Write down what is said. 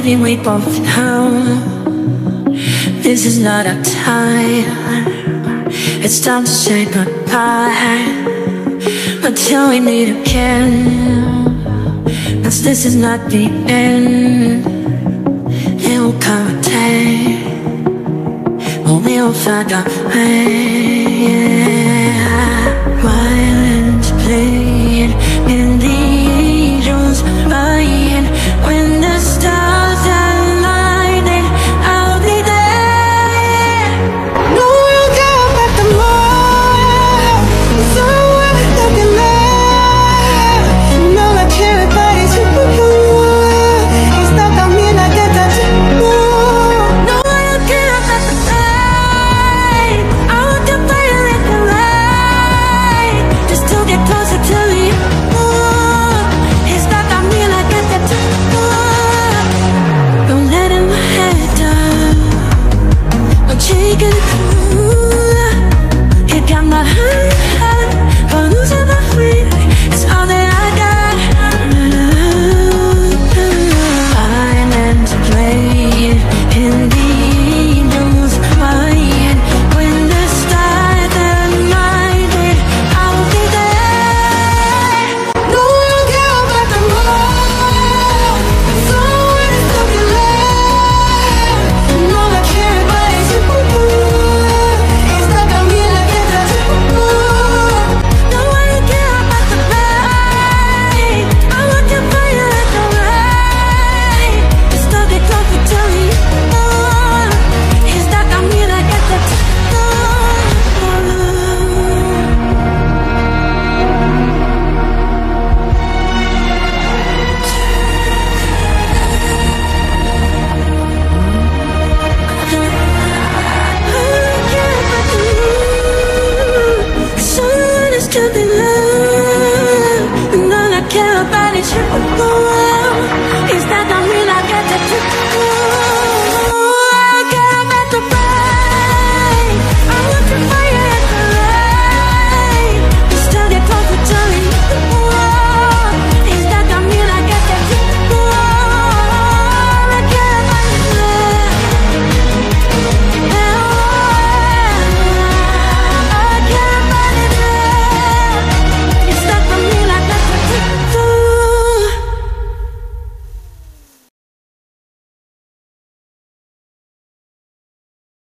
Maybe we both know this is not our time. It's time to say goodbye until we meet again. 'Cause this is not the end. There will come a day when we'll find our way. Violins playing in the